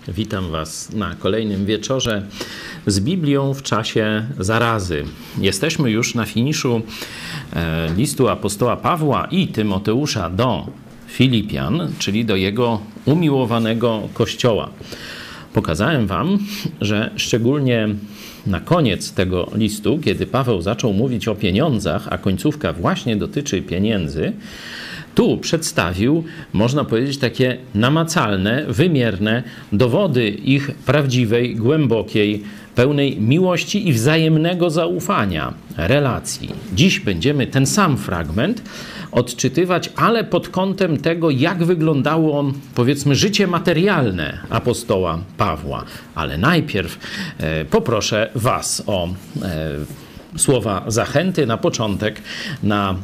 Witam Was na kolejnym wieczorze z Biblią w czasie zarazy. Jesteśmy już na finiszu listu apostoła Pawła i Tymoteusza do Filipian, czyli do jego umiłowanego kościoła. Pokazałem Wam, że szczególnie na koniec tego listu, kiedy Paweł zaczął mówić o pieniądzach, a końcówka właśnie dotyczy pieniędzy, tu przedstawił, można powiedzieć, takie namacalne, wymierne dowody ich prawdziwej, głębokiej, pełnej miłości i wzajemnego zaufania relacji. Dziś będziemy ten sam fragment odczytywać, ale pod kątem tego, jak wyglądało, powiedzmy, życie materialne apostoła Pawła. Ale najpierw poproszę Was o słowa zachęty na początek, na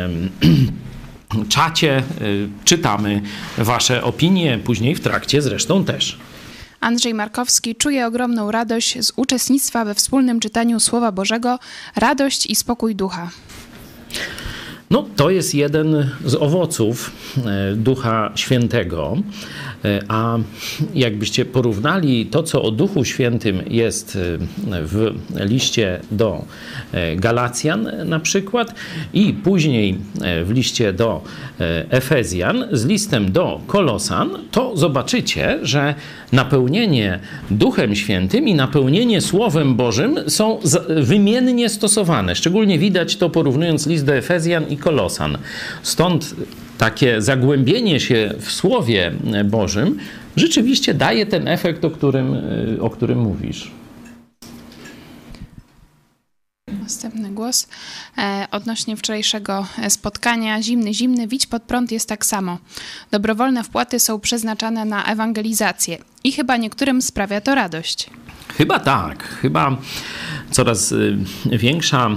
czacie czytamy Wasze opinie, później w trakcie zresztą też. Andrzej Markowski czuje ogromną radość z uczestnictwa we wspólnym czytaniu Słowa Bożego, radość i spokój ducha. No, to jest jeden z owoców Ducha Świętego, a jakbyście porównali to, co o Duchu Świętym jest w liście do Galacjan na przykład i później w liście do Efezjan z listem do Kolosan, to zobaczycie, że napełnienie Duchem Świętym i napełnienie Słowem Bożym są wymiennie stosowane. Szczególnie widać to porównując list do Efezjan i Kolosan. Stąd takie zagłębienie się w Słowie Bożym rzeczywiście daje ten efekt, o którym mówisz. Następny głos odnośnie wczorajszego spotkania. Zimny, widź pod prąd jest tak samo. Dobrowolne wpłaty są przeznaczane na ewangelizację i chyba niektórym sprawia to radość. Chyba tak. Chyba coraz większa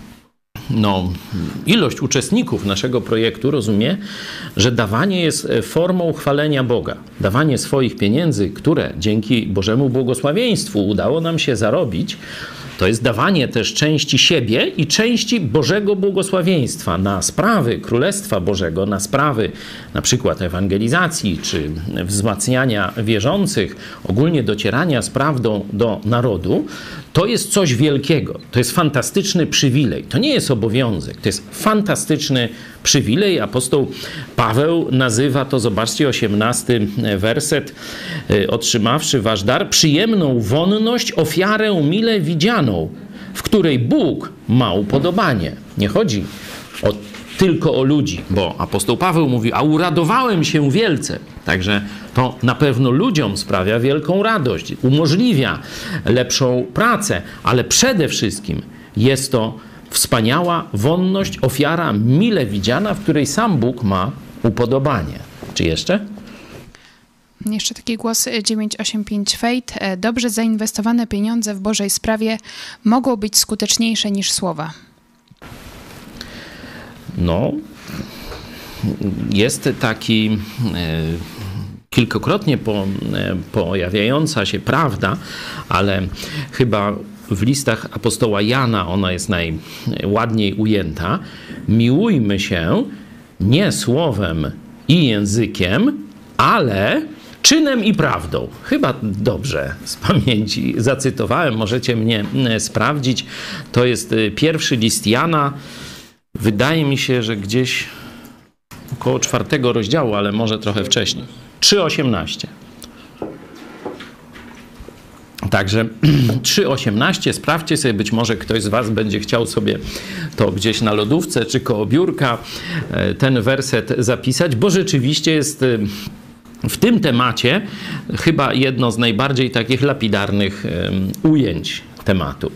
ilość uczestników naszego projektu rozumie, że dawanie jest formą chwalenia Boga. Dawanie swoich pieniędzy, które dzięki Bożemu błogosławieństwu udało nam się zarobić, to jest dawanie też części siebie i części Bożego błogosławieństwa na sprawy Królestwa Bożego, na sprawy na przykład ewangelizacji czy wzmacniania wierzących, ogólnie docierania z prawdą do narodu. To jest coś wielkiego, to jest fantastyczny przywilej, to nie jest obowiązek, to jest fantastyczny przywilej. Apostoł Paweł nazywa to, zobaczcie, 18 werset, otrzymawszy wasz dar, przyjemną wonność, ofiarę mile widzianą, w której Bóg ma upodobanie. Nie chodzi tylko o ludzi, bo apostoł Paweł mówi, a uradowałem się wielce. Także to na pewno ludziom sprawia wielką radość, umożliwia lepszą pracę, ale przede wszystkim jest to wspaniała wonność, ofiara mile widziana, w której sam Bóg ma upodobanie. Czy jeszcze? Jeszcze taki głos 985 Fate. Dobrze zainwestowane pieniądze w Bożej sprawie mogą być skuteczniejsze niż słowa. Jest taki kilkakrotnie pojawiająca się prawda, ale chyba w listach apostoła Jana ona jest najładniej ujęta. Miłujmy się nie słowem i językiem, ale czynem i prawdą. Chyba dobrze z pamięci zacytowałem, możecie mnie sprawdzić. To jest pierwszy list Jana. Wydaje mi się, że gdzieś około 4 rozdziału, ale może trochę wcześniej. 3:18. Także 3:18. Sprawdźcie sobie, być może ktoś z Was będzie chciał sobie to gdzieś na lodówce czy koło biurka ten werset zapisać, bo rzeczywiście jest w tym temacie chyba jedno z najbardziej takich lapidarnych ujęć tematu.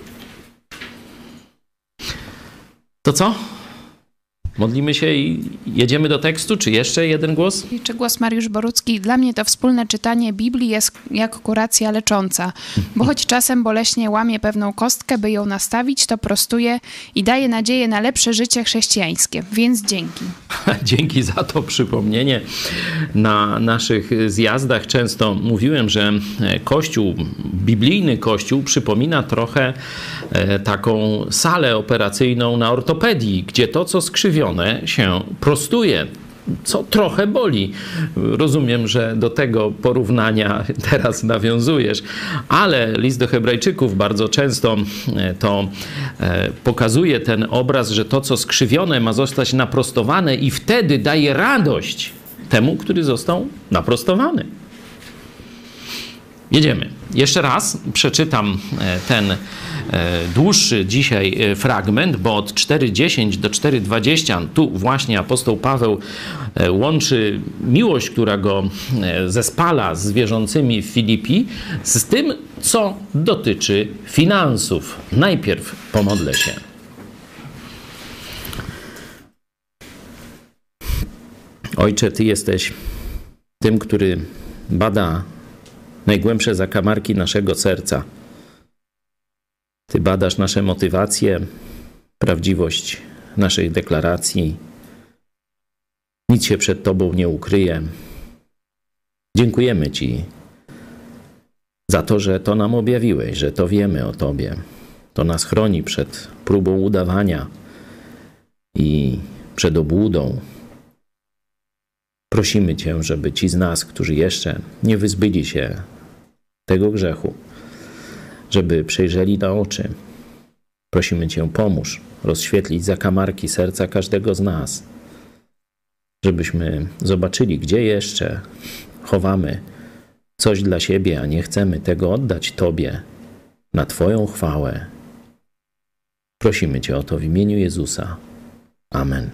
To co? Modlimy się i jedziemy do tekstu, czy jeszcze jeden głos? Czy głos Mariusz Borucki? Dla mnie to wspólne czytanie Biblii jest jak kuracja lecząca, bo choć czasem boleśnie łamie pewną kostkę, by ją nastawić, to prostuje i daje nadzieję na lepsze życie chrześcijańskie, więc dzięki. Dzięki za to przypomnienie. Na naszych zjazdach często mówiłem, że Kościół, biblijny Kościół przypomina trochę taką salę operacyjną na ortopedii, gdzie to, co skrzywione, się prostuje. co trochę boli. Rozumiem, że do tego porównania teraz nawiązujesz, ale list do Hebrajczyków bardzo często to pokazuje ten obraz, że to, co skrzywione, ma zostać naprostowane i wtedy daje radość temu, który został naprostowany. Jedziemy. Jeszcze raz przeczytam ten dłuższy dzisiaj fragment, bo od 4:10 do 4:20 tu właśnie apostoł Paweł łączy miłość, która go zespala z wierzącymi w Filipi, z tym, co dotyczy finansów. Najpierw pomodlę się. Ojcze, Ty jesteś tym, który bada najgłębsze zakamarki naszego serca. Ty badasz nasze motywacje, prawdziwość naszych deklaracji. Nic się przed Tobą nie ukryje. Dziękujemy Ci za to, że to nam objawiłeś, że to wiemy o Tobie. To nas chroni przed próbą udawania i przed obłudą. Prosimy Cię, żeby ci z nas, którzy jeszcze nie wyzbyli się tego grzechu, żeby przejrzeli na oczy. Prosimy Cię, pomóż rozświetlić zakamarki serca każdego z nas, żebyśmy zobaczyli, gdzie jeszcze chowamy coś dla siebie, a nie chcemy tego oddać Tobie na Twoją chwałę. Prosimy Cię o to w imieniu Jezusa. Amen.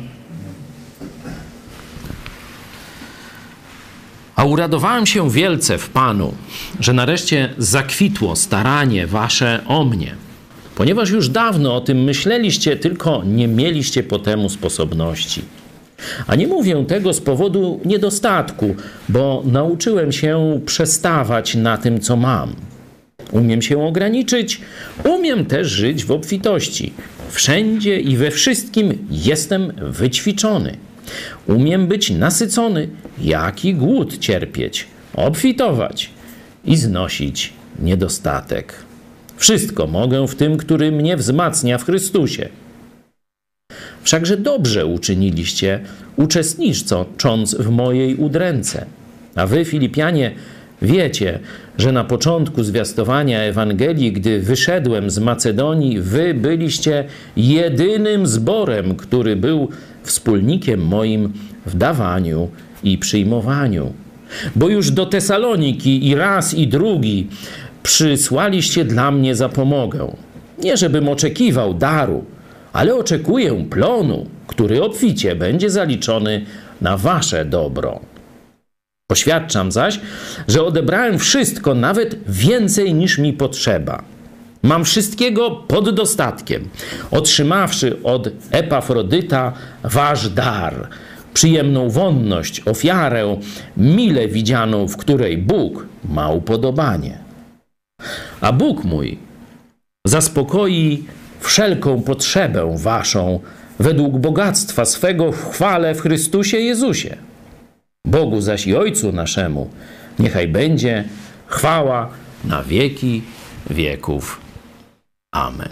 A uradowałem się wielce w Panu, że nareszcie zakwitło staranie wasze o mnie, ponieważ już dawno o tym myśleliście, tylko nie mieliście po temu sposobności. A nie mówię tego z powodu niedostatku, bo nauczyłem się przestawać na tym, co mam. Umiem się ograniczyć, umiem też żyć w obfitości. Wszędzie i we wszystkim jestem wyćwiczony. Umiem być nasycony, jak i głód cierpieć, obfitować i znosić niedostatek. Wszystko mogę w tym, który mnie wzmacnia w Chrystusie. Wszakże dobrze uczyniliście, uczestnicząc w mojej udręce. A wy, Filipianie, wiecie, że na początku zwiastowania Ewangelii, gdy wyszedłem z Macedonii, wy byliście jedynym zborem, który był wspólnikiem moim w dawaniu i przyjmowaniu. Bo już do Tesaloniki i raz i drugi przysłaliście dla mnie zapomogę. Nie żebym oczekiwał daru, ale oczekuję plonu, który obficie będzie zaliczony na wasze dobro. Poświadczam zaś, że odebrałem wszystko, nawet więcej niż mi potrzeba. Mam wszystkiego pod dostatkiem, otrzymawszy od Epafrodyta wasz dar, przyjemną wonność, ofiarę, mile widzianą, w której Bóg ma upodobanie. A Bóg mój zaspokoi wszelką potrzebę waszą według bogactwa swego w chwale w Chrystusie Jezusie. Bogu zaś i Ojcu naszemu niechaj będzie chwała na wieki wieków. Amen.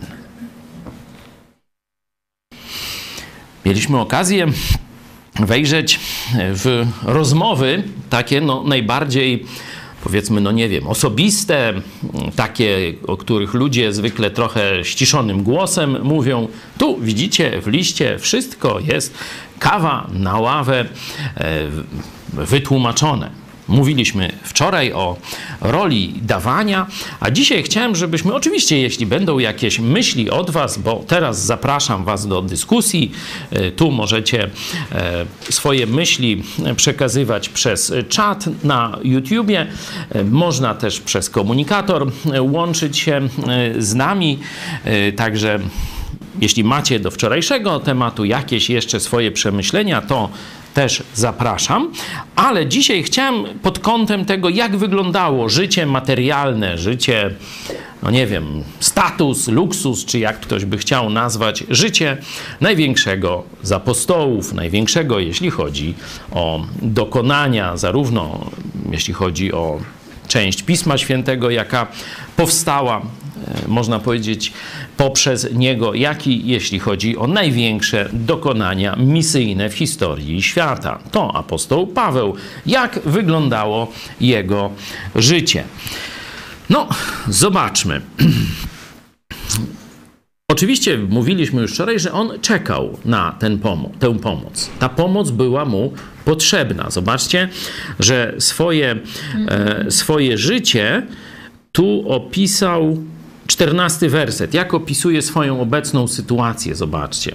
Mieliśmy okazję wejrzeć w rozmowy takie najbardziej, powiedzmy, nie wiem, osobiste, takie, o których ludzie zwykle trochę ściszonym głosem mówią. Tu widzicie w liście wszystko jest, kawa na ławę, wytłumaczone. Mówiliśmy wczoraj o roli dawania, a dzisiaj chciałem, żebyśmy, oczywiście jeśli będą jakieś myśli od was, bo teraz zapraszam was do dyskusji, tu możecie swoje myśli przekazywać przez czat na YouTubie, można też przez komunikator łączyć się z nami, także jeśli macie do wczorajszego tematu jakieś jeszcze swoje przemyślenia, to też zapraszam, ale dzisiaj chciałem pod kątem tego, jak wyglądało życie materialne, życie, nie wiem, status, luksus, czy jak ktoś by chciał nazwać, życie największego z apostołów, największego, jeśli chodzi o dokonania, zarówno jeśli chodzi o część Pisma Świętego, jaka powstała można powiedzieć, poprzez niego, jak i jeśli chodzi o największe dokonania misyjne w historii świata. To apostoł Paweł. Jak wyglądało jego życie? No, zobaczmy. Oczywiście mówiliśmy już wczoraj, że on czekał na tę pomoc. Ta pomoc była mu potrzebna. Zobaczcie, że swoje życie tu opisał 14 werset. Jak opisuje swoją obecną sytuację? Zobaczcie.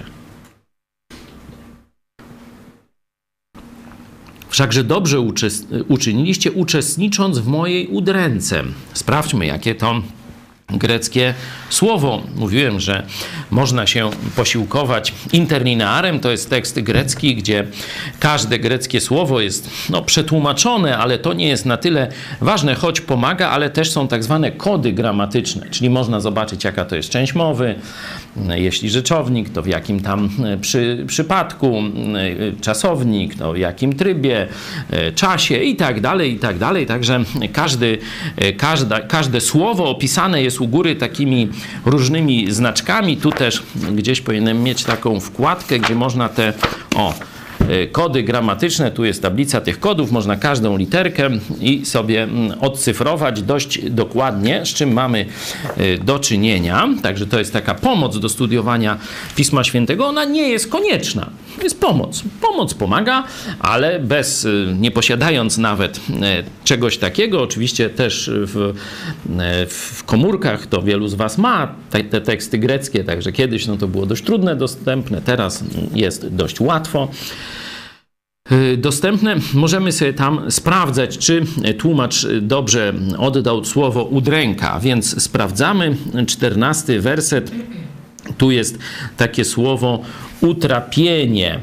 Wszakże dobrze uczyniliście, uczestnicząc w mojej udręce. Sprawdźmy, jakie to greckie słowo. Mówiłem, że można się posiłkować interlinearem. To jest tekst grecki, gdzie każde greckie słowo jest przetłumaczone, ale to nie jest na tyle ważne, choć pomaga, ale też są tak zwane kody gramatyczne, czyli można zobaczyć, jaka to jest część mowy, jeśli rzeczownik, to w jakim tam przypadku, czasownik, to w jakim trybie, czasie i tak dalej, i tak dalej. Także każde słowo opisane jest u góry takimi różnymi znaczkami. Tu też gdzieś powinienem mieć taką wkładkę, gdzie można te kody gramatyczne, tu jest tablica tych kodów, można każdą literkę i sobie odcyfrować dość dokładnie, z czym mamy do czynienia. Także to jest taka pomoc do studiowania Pisma Świętego. Ona nie jest konieczna. To jest pomoc. Pomoc pomaga, ale nie posiadając nawet czegoś takiego, oczywiście też w komórkach to wielu z was ma te teksty greckie, także kiedyś to było dość trudne dostępne, teraz jest dość łatwo dostępne. Możemy sobie tam sprawdzać, czy tłumacz dobrze oddał słowo udręka, więc sprawdzamy 14 werset. Tu jest takie słowo utrapienie.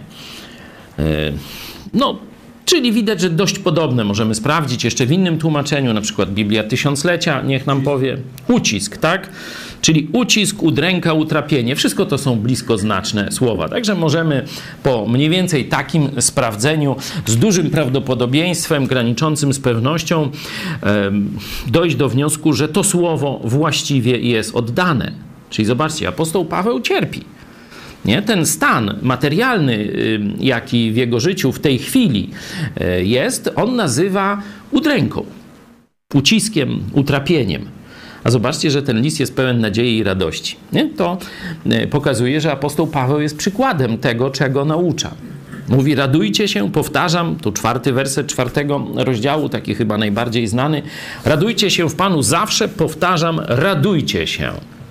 Czyli widać, że dość podobne możemy sprawdzić jeszcze w innym tłumaczeniu, na przykład Biblia Tysiąclecia, niech nam powie. Ucisk, tak? Czyli ucisk, udręka, utrapienie. Wszystko to są bliskoznaczne słowa. Także możemy po mniej więcej takim sprawdzeniu z dużym prawdopodobieństwem, graniczącym z pewnością, dojść do wniosku, że to słowo właściwie jest oddane. Czyli zobaczcie, apostoł Paweł cierpi. Nie? Ten stan materialny, jaki w jego życiu w tej chwili jest, on nazywa udręką, uciskiem, utrapieniem. A zobaczcie, że ten list jest pełen nadziei i radości. Nie? To pokazuje, że apostoł Paweł jest przykładem tego, czego naucza. Mówi, radujcie się, powtarzam, tu 4 werset 4 rozdziału, taki chyba najbardziej znany. Radujcie się w Panu zawsze, powtarzam, radujcie się.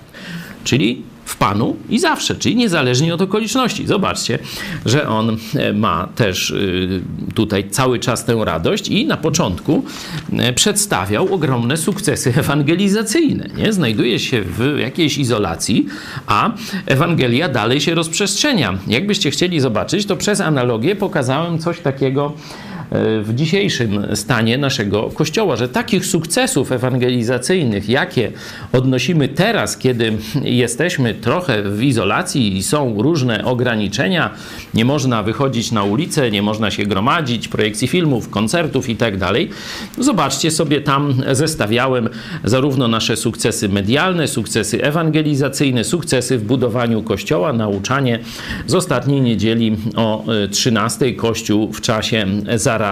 Czyli w Panu i zawsze, czyli niezależnie od okoliczności. Zobaczcie, że on ma też tutaj cały czas tę radość i na początku przedstawiał ogromne sukcesy ewangelizacyjne. Nie? Znajduje się w jakiejś izolacji, a Ewangelia dalej się rozprzestrzenia. Jakbyście chcieli zobaczyć, to przez analogię pokazałem coś takiego w dzisiejszym stanie naszego Kościoła, że takich sukcesów ewangelizacyjnych, jakie odnosimy teraz, kiedy jesteśmy trochę w izolacji i są różne ograniczenia, nie można wychodzić na ulicę, nie można się gromadzić, projekcji filmów, koncertów i tak dalej. Zobaczcie sobie, tam zestawiałem zarówno nasze sukcesy medialne, sukcesy ewangelizacyjne, sukcesy w budowaniu Kościoła, nauczanie z ostatniej niedzieli o 13:00 Kościół w czasie zarazy.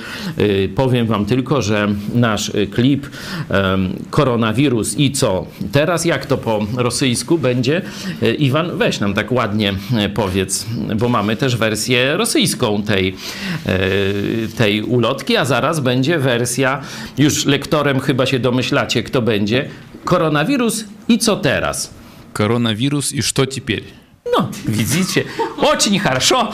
Powiem wam tylko, że nasz klip koronawirus i co teraz, jak to po rosyjsku będzie? Iwan, weź nam tak ładnie powiedz, bo mamy też wersję rosyjską tej ulotki, a zaraz będzie wersja, już lektorem chyba się domyślacie, kto będzie. Koronawirus i co teraz? Koronawirus i co теперь? No, widzicie, очень хорошо.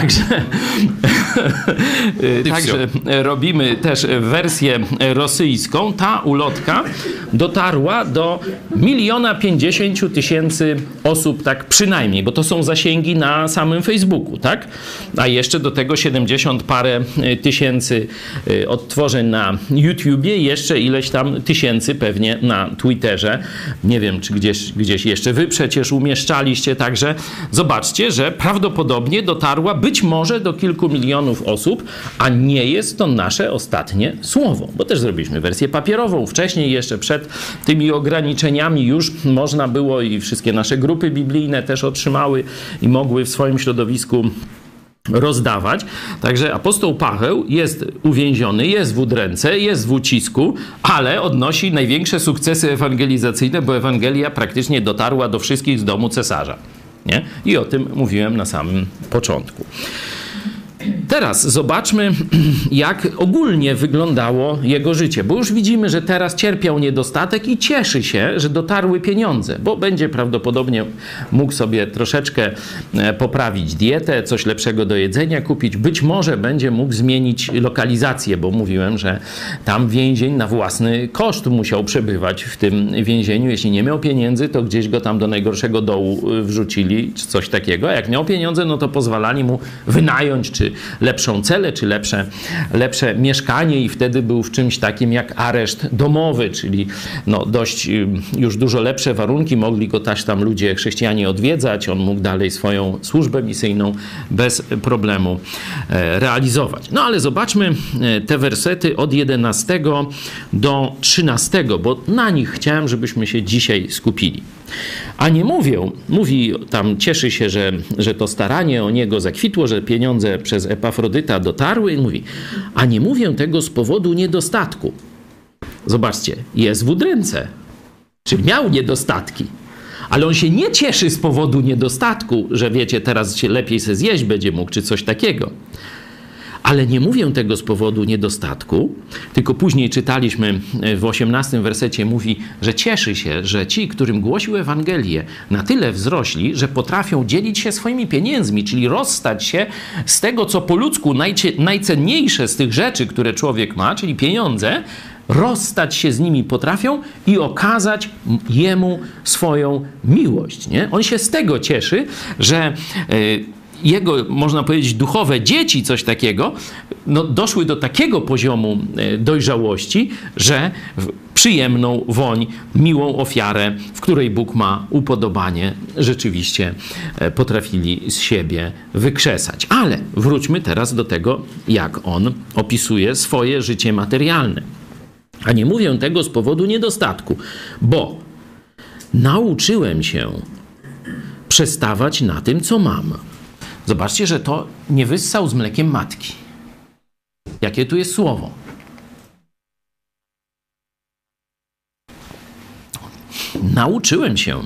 Także robimy też wersję rosyjską. Ta ulotka dotarła do 1 050 000 osób, tak przynajmniej, bo to są zasięgi na samym Facebooku, tak? A jeszcze do tego 70 parę tysięcy odtworzeń na YouTubie, jeszcze ileś tam tysięcy pewnie na Twitterze. Nie wiem, czy gdzieś jeszcze wy przecież umieszczaliście, także zobaczcie, że prawdopodobnie dotarła być może do kilku milionów osób, a nie jest to nasze ostatnie słowo, bo też zrobiliśmy wersję papierową. Wcześniej, jeszcze przed tymi ograniczeniami już można było i wszystkie nasze grupy biblijne też otrzymały i mogły w swoim środowisku rozdawać. Także apostoł Paweł jest uwięziony, jest w udręce, jest w ucisku, ale odnosi największe sukcesy ewangelizacyjne, bo Ewangelia praktycznie dotarła do wszystkich z domu cesarza. Nie? I o tym mówiłem na samym początku. Teraz zobaczmy, jak ogólnie wyglądało jego życie, bo już widzimy, że teraz cierpiał niedostatek i cieszy się, że dotarły pieniądze, bo będzie prawdopodobnie mógł sobie troszeczkę poprawić dietę, coś lepszego do jedzenia kupić, być może będzie mógł zmienić lokalizację, bo mówiłem, że tam więzień na własny koszt musiał przebywać w tym więzieniu. Jeśli nie miał pieniędzy, to gdzieś go tam do najgorszego dołu wrzucili, czy coś takiego, a jak miał pieniądze, no to pozwalali mu wynająć, czy lepszą celę, czy lepsze mieszkanie i wtedy był w czymś takim jak areszt domowy, czyli no dość już dużo lepsze warunki, mogli go też tam ludzie, chrześcijanie odwiedzać, on mógł dalej swoją służbę misyjną bez problemu realizować. No ale zobaczmy te wersety od 11 do 13, bo na nich chciałem, żebyśmy się dzisiaj skupili. A nie mówi tam, cieszy się, że to staranie o niego zakwitło, że pieniądze przez Epafrodyta dotarły i mówi, a nie mówię tego z powodu niedostatku. Zobaczcie, jest w udręce, czyli miał niedostatki, ale on się nie cieszy z powodu niedostatku, że wiecie, teraz się lepiej se zjeść będzie mógł, czy coś takiego. Ale nie mówię tego z powodu niedostatku, tylko później czytaliśmy w 18 wersecie, mówi, że cieszy się, że ci, którym głosił Ewangelię, na tyle wzrośli, że potrafią dzielić się swoimi pieniędzmi, czyli rozstać się z tego, co po ludzku najcenniejsze z tych rzeczy, które człowiek ma, czyli pieniądze, rozstać się z nimi potrafią i okazać jemu swoją miłość. Nie? On się z tego cieszy, że jego, można powiedzieć, duchowe dzieci, coś takiego, no, doszły do takiego poziomu dojrzałości, że przyjemną woń, miłą ofiarę, w której Bóg ma upodobanie, rzeczywiście potrafili z siebie wykrzesać. Ale wróćmy teraz do tego, jak on opisuje swoje życie materialne. A nie mówię tego z powodu niedostatku, bo nauczyłem się przestawać na tym, co mam. Zobaczcie, że to nie wyssał z mlekiem matki. Jakie tu jest słowo? Nauczyłem się.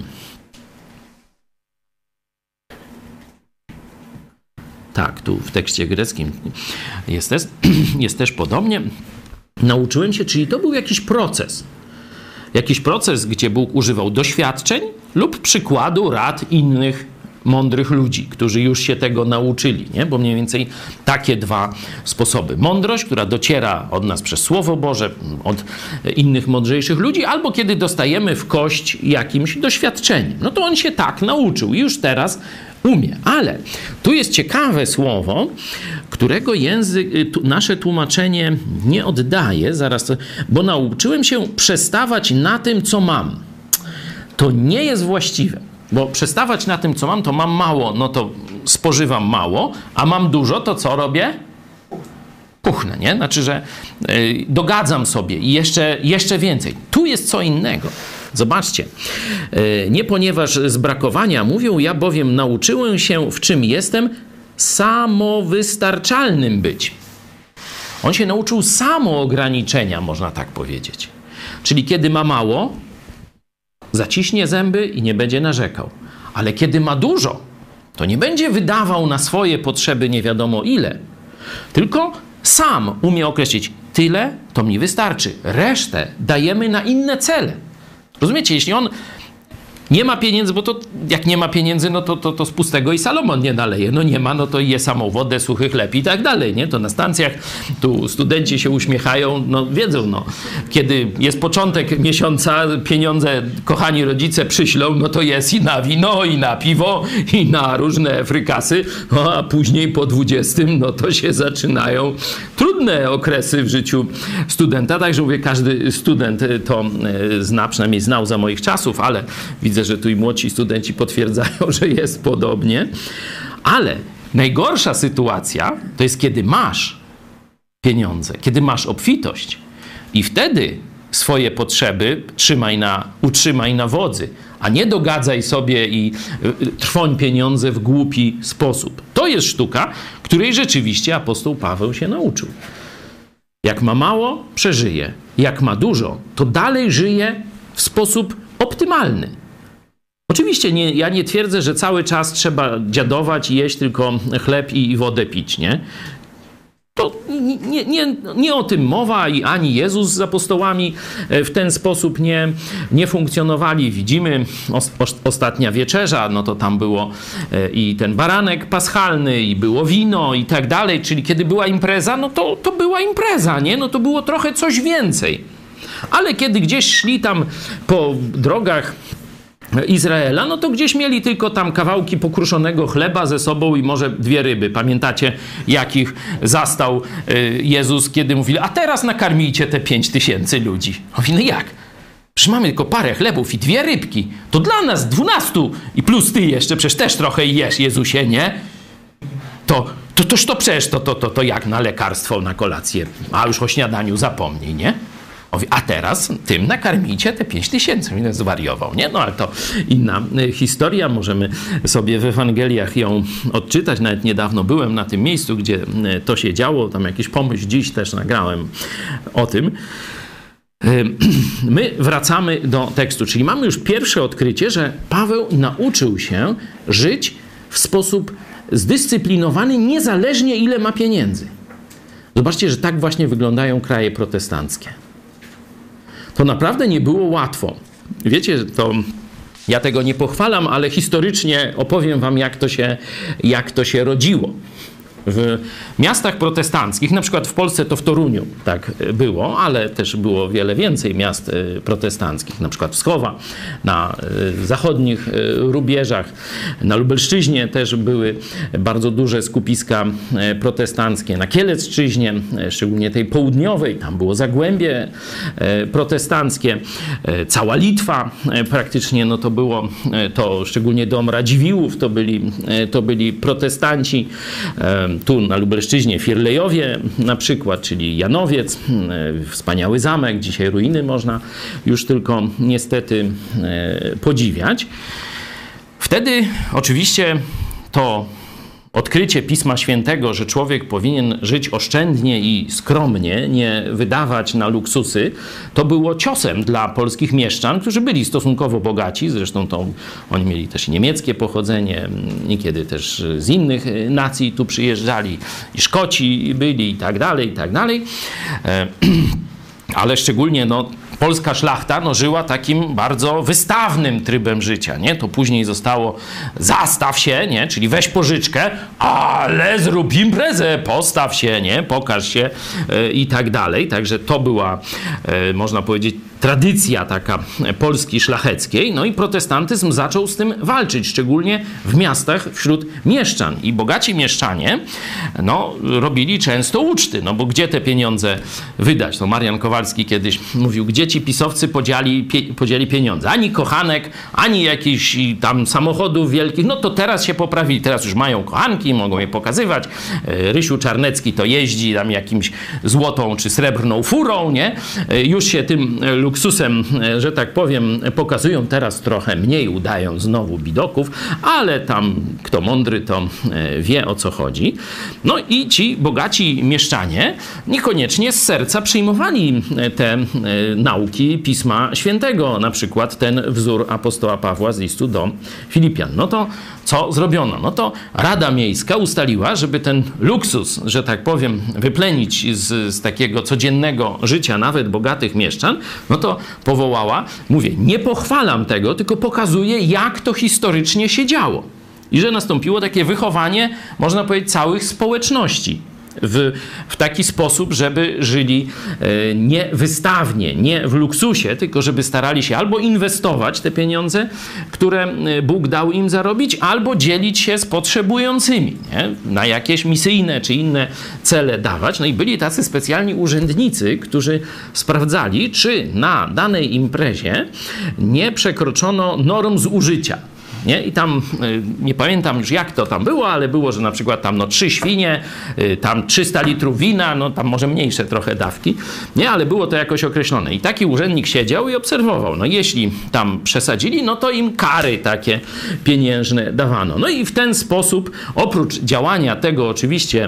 Tak, tu w tekście greckim jest też podobnie. Nauczyłem się, czyli to był jakiś proces. Jakiś proces, gdzie Bóg używał doświadczeń lub przykładu, rad innych mądrych ludzi, którzy już się tego nauczyli, nie? Bo mniej więcej takie dwa sposoby. Mądrość, która dociera od nas przez Słowo Boże, od innych mądrzejszych ludzi, albo kiedy dostajemy w kość jakimś doświadczeniem. No to on się tak nauczył i już teraz umie. Ale tu jest ciekawe słowo, którego nasze tłumaczenie nie oddaje, zaraz, bo nauczyłem się przestawać na tym, co mam. To nie jest właściwe. Bo przestawać na tym, co mam, to mam mało, no to spożywam mało, a mam dużo, to co robię? Puchnę, nie? Znaczy, że dogadzam sobie i jeszcze więcej. Tu jest co innego. Zobaczcie. Nie ponieważ z brakowania mówią, ja bowiem nauczyłem się, w czym jestem, samowystarczalnym być. On się nauczył samoograniczenia, można tak powiedzieć. Czyli kiedy ma mało, zaciśnie zęby i nie będzie narzekał. Ale kiedy ma dużo, to nie będzie wydawał na swoje potrzeby nie wiadomo ile, tylko sam umie określić, tyle to mi wystarczy, resztę dajemy na inne cele. Rozumiecie? Jeśli on nie ma pieniędzy, bo to jak nie ma pieniędzy, no to z pustego i Salomon nie naleje. No nie ma, no to je samą wodę, suchy chleb i tak dalej, nie? To na stacjach tu studenci się uśmiechają, no wiedzą, no. Kiedy jest początek miesiąca, pieniądze kochani rodzice przyślą, no to jest i na wino, i na piwo, i na różne frykasy, no, a później po 20, no to się zaczynają trudne okresy w życiu studenta. Także mówię, każdy student to zna, przynajmniej znał za moich czasów, ale widzę, Widzę, że tu i młodsi studenci potwierdzają, że jest podobnie. Ale najgorsza sytuacja to jest, kiedy masz pieniądze, kiedy masz obfitość i wtedy swoje potrzeby utrzymaj na wodzy, a nie dogadzaj sobie i trwoń pieniądze w głupi sposób. To jest sztuka, której rzeczywiście apostoł Paweł się nauczył. Jak ma mało, przeżyje. Jak ma dużo, to dalej żyje w sposób optymalny. Oczywiście ja nie twierdzę, że cały czas trzeba dziadować i jeść tylko chleb i wodę pić, nie? To nie o tym mowa i ani Jezus z apostołami w ten sposób nie funkcjonowali. Widzimy ostatnia wieczerza, no to tam było i ten baranek paschalny, i było wino i tak dalej, czyli kiedy była impreza, no to była impreza, nie? No to było trochę coś więcej. Ale kiedy gdzieś szli tam po drogach Izraela, no to gdzieś mieli tylko tam kawałki pokruszonego chleba ze sobą i może 2 ryby. Pamiętacie, jakich zastał Jezus, kiedy mówili, a teraz nakarmijcie te 5000 ludzi. Mówi, no jak? Przecież mamy tylko parę chlebów i 2 rybki. To dla nas 12 i plus ty jeszcze przecież też trochę jesz, Jezusie, nie? Toż to przecież to jak na lekarstwo, na kolację, a już o śniadaniu zapomnij, nie? A teraz tym nakarmijcie te 5000. Mnie zwariował, nie? No ale to inna historia. Możemy sobie w Ewangeliach ją odczytać. Nawet niedawno byłem na tym miejscu, gdzie to się działo. Tam jakiś pomysł dziś też nagrałem o tym. My wracamy do tekstu. Czyli mamy już pierwsze odkrycie, że Paweł nauczył się żyć w sposób zdyscyplinowany, niezależnie ile ma pieniędzy. Zobaczcie, że tak właśnie wyglądają kraje protestanckie. To naprawdę nie było łatwo. Wiecie, to ja tego nie pochwalam, ale historycznie opowiem wam, jak to się rodziło. W miastach protestanckich, na przykład w Polsce to w Toruniu tak było, ale też było wiele więcej miast protestanckich, na przykład Wschowa, na zachodnich rubieżach, na Lubelszczyźnie też były bardzo duże skupiska protestanckie, na Kielecczyźnie, szczególnie tej południowej, tam było Zagłębie protestanckie, cała Litwa praktycznie, no to było to, szczególnie dom Radziwiłłów, to byli protestanci. Tu na Lubelszczyźnie Firlejowie na przykład, czyli Janowiec, wspaniały zamek, dzisiaj ruiny można już tylko niestety podziwiać. Wtedy oczywiście to odkrycie Pisma Świętego, że człowiek powinien żyć oszczędnie i skromnie, nie wydawać na luksusy, to było ciosem dla polskich mieszczan, którzy byli stosunkowo bogaci. Zresztą to oni mieli też niemieckie pochodzenie, niekiedy też z innych nacji tu przyjeżdżali. I Szkoci byli i tak dalej, i tak dalej. Ale szczególnie polska szlachta żyła takim bardzo wystawnym trybem życia, nie? To później zostało zastaw się, nie? Czyli weź pożyczkę, ale zrób imprezę, postaw się, nie? Pokaż się i tak dalej. Także to była, można powiedzieć, tradycja taka Polski szlacheckiej. No i protestantyzm zaczął z tym walczyć, szczególnie w miastach wśród mieszczan. I bogaci mieszczanie, robili często uczty, bo gdzie te pieniądze wydać? Marian Kowalski kiedyś mówił, gdzie ci pisowcy podzieli pieniądze? Ani kochanek, ani jakichś tam samochodów wielkich. No to teraz się poprawili. Teraz już mają kochanki, mogą je pokazywać. Rysiu Czarnecki to jeździ tam jakimś złotą czy srebrną furą, nie? Już się tym luksusem, że tak powiem, pokazują. Teraz trochę mniej udają znowu bidoków, ale tam kto mądry, to wie, o co chodzi. No i ci bogaci mieszczanie niekoniecznie z serca przyjmowali te nauki Pisma Świętego, na przykład ten wzór apostoła Pawła z listu do Filipian. No to co zrobiono? No to Rada Miejska ustaliła, żeby ten luksus, że tak powiem, wyplenić z takiego codziennego życia nawet bogatych mieszczan, no to powołała, mówię, nie pochwalam tego, tylko pokazuję, jak to historycznie się działo. I że nastąpiło takie wychowanie, można powiedzieć, całych społeczności. w taki sposób, żeby żyli nie wystawnie, nie w luksusie, tylko żeby starali się albo inwestować te pieniądze, które Bóg dał im zarobić, albo dzielić się z potrzebującymi, nie? Na jakieś misyjne czy inne cele dawać. No i byli tacy specjalni urzędnicy, którzy sprawdzali, czy na danej imprezie nie przekroczono norm zużycia. Nie? I tam, nie pamiętam już jak to tam było, ale było, że na przykład tam 3 świnie, tam 300 litrów wina, no tam może mniejsze trochę dawki, nie? Ale było to jakoś określone. I taki urzędnik siedział i obserwował. No jeśli tam przesadzili, no to im kary takie pieniężne dawano. No i w ten sposób, oprócz działania tego oczywiście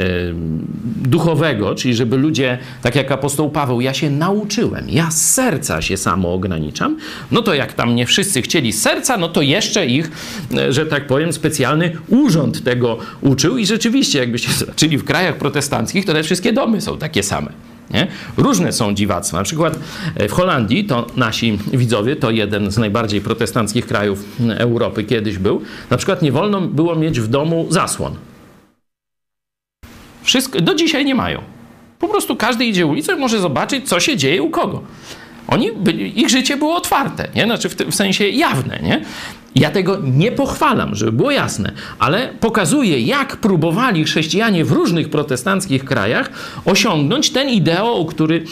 duchowego, czyli żeby ludzie, tak jak apostoł Paweł, ja się nauczyłem, ja z serca się samo ograniczam, no to jak tam nie wszyscy chcieli z serca, no to jeszcze ich, że tak powiem, specjalny urząd tego uczył i rzeczywiście, jakbyście zobaczyli w krajach protestanckich, to te wszystkie domy są takie same. Nie? Różne są dziwactwa. Na przykład w Holandii, to nasi widzowie, to jeden z najbardziej protestanckich krajów Europy kiedyś był, na przykład nie wolno było mieć w domu zasłon. Wszystko, do dzisiaj nie mają. Po prostu każdy idzie ulicą i może zobaczyć, co się dzieje u kogo. Ich życie było otwarte, nie? Znaczy w sensie jawne, nie? Ja tego nie pochwalam, żeby było jasne, ale pokazuję, jak próbowali chrześcijanie w różnych protestanckich krajach osiągnąć ten ideał,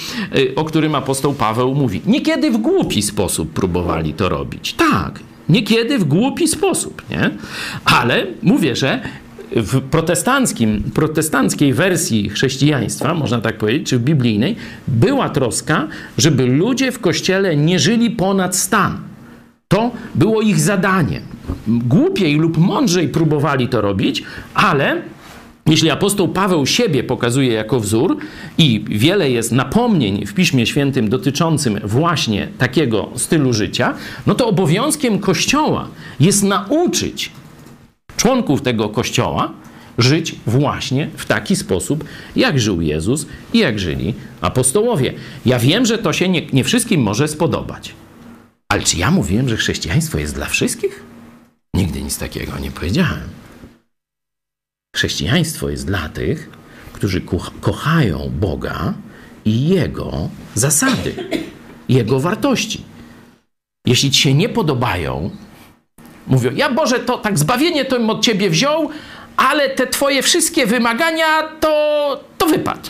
o którym apostoł Paweł mówi. Niekiedy w głupi sposób próbowali to robić. Tak, niekiedy w głupi sposób, nie? Ale mówię, że w protestanckiej wersji chrześcijaństwa, można tak powiedzieć, czy w biblijnej, była troska, żeby ludzie w Kościele nie żyli ponad stan. To było ich zadanie. Głupiej lub mądrzej próbowali to robić, ale jeśli apostoł Paweł siebie pokazuje jako wzór i wiele jest napomnień w Piśmie Świętym dotyczącym właśnie takiego stylu życia, no to obowiązkiem Kościoła jest nauczyć członków tego Kościoła żyć właśnie w taki sposób, jak żył Jezus i jak żyli apostołowie. Ja wiem, że to się nie wszystkim może spodobać. Ale czy ja mówiłem, że chrześcijaństwo jest dla wszystkich? Nigdy nic takiego nie powiedziałem. Chrześcijaństwo jest dla tych, którzy kochają Boga i Jego zasady, Jego wartości. Jeśli ci się nie podobają, mówią, ja Boże, to tak zbawienie to bym od Ciebie wziął, ale te Twoje wszystkie wymagania to wypad.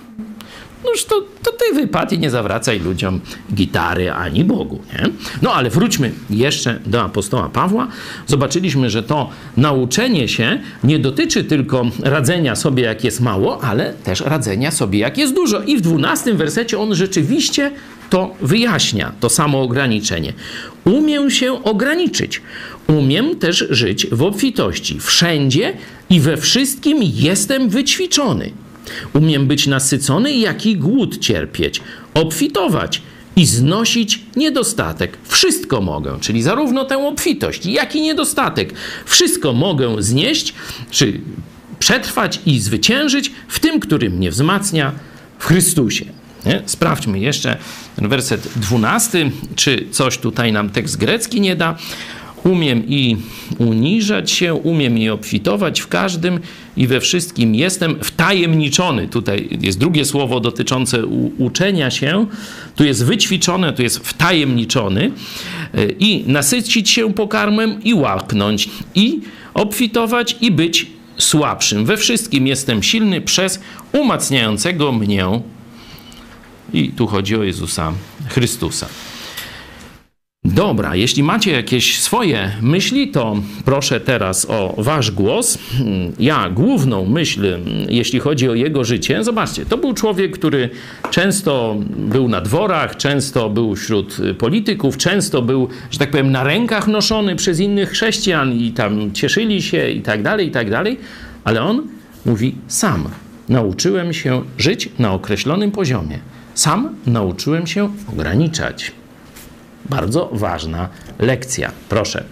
Noż to Ty wypad i nie zawracaj ludziom gitary ani Bogu, nie? No ale wróćmy jeszcze do apostoła Pawła. Zobaczyliśmy, że to nauczenie się nie dotyczy tylko radzenia sobie, jak jest mało, ale też radzenia sobie, jak jest dużo. I w 12 wersecie on rzeczywiście to wyjaśnia, to samo ograniczenie. Umiem się ograniczyć. Umiem też żyć w obfitości. Wszędzie i we wszystkim jestem wyćwiczony. Umiem być nasycony, jak i głód cierpieć, obfitować i znosić niedostatek. Wszystko mogę, czyli zarówno tę obfitość, jak i niedostatek. Wszystko mogę znieść, czy przetrwać i zwyciężyć w tym, który mnie wzmacnia w Chrystusie. Nie? Sprawdźmy jeszcze ten werset 12, czy coś tutaj nam tekst grecki nie da. Umiem i uniżać się, umiem i obfitować w każdym i we wszystkim jestem wtajemniczony. Tutaj jest drugie słowo dotyczące uczenia się. Tu jest wyćwiczone, tu jest wtajemniczony. I nasycić się pokarmem i łaknąć. I obfitować i być słabszym. We wszystkim jestem silny przez umacniającego mnie. I tu chodzi o Jezusa Chrystusa. Dobra, jeśli macie jakieś swoje myśli, to proszę teraz o wasz głos. Ja główną myśl, jeśli chodzi o jego życie, zobaczcie, to był człowiek, który często był na dworach, często był wśród polityków, często był, że tak powiem, na rękach noszony przez innych chrześcijan i tam cieszyli się i tak dalej, ale on mówi, sam nauczyłem się żyć na określonym poziomie. Sam nauczyłem się ograniczać. Bardzo ważna lekcja. Proszę.